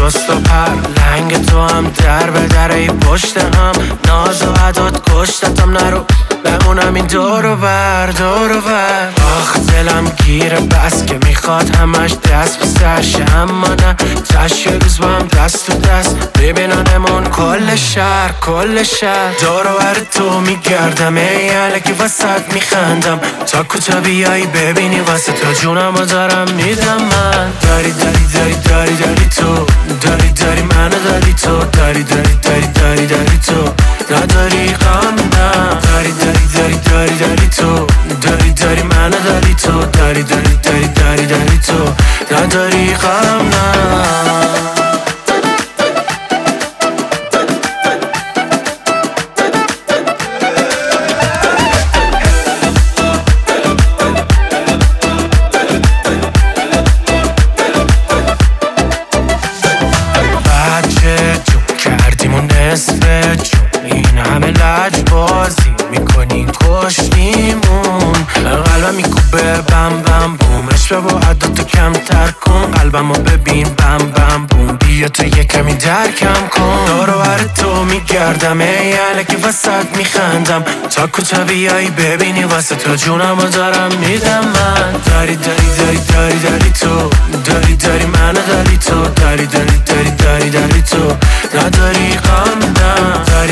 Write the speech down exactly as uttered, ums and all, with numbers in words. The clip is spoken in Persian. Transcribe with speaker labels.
Speaker 1: شست و پر لنگ تو هم در به در ای پشت هم ناز و عداد کشتتم نرو بمونم این دورو بر دورو بر آخ دلم گیره بس که میخواد همش دست به سرشه اما نه تش یه روز با هم دست تو دست ببینانمون کل شهر کل شهر دورو بر تو میگردم ای علکی وسط میخندم تا کجا بیایی ببینی واسه تو جونم و دارم میدم من داری داری داری داری داری تو داری داری منو داری تو داری داری داری داری داری تو نداری غم نه داری داری داری داری داری تو داری داری منو داری تو داری داری داری داری داری تو نداری غم نه این همه لج بازی میکنین کشتیمون قلبم میکوبه بم بم بوم عشق با عداتو کمتر کن قلبمو ببین بم بم بوم بیا تو یه کمی درکم کن دورو بر تو میگردم ای علکی وسط میخندم تا کجا بیایی ببینی واسه تو جونمو دارم میدم من داری داری داری داری داری تو داری داری منو داری تو داری داری داری داری داری تو نداری غم نه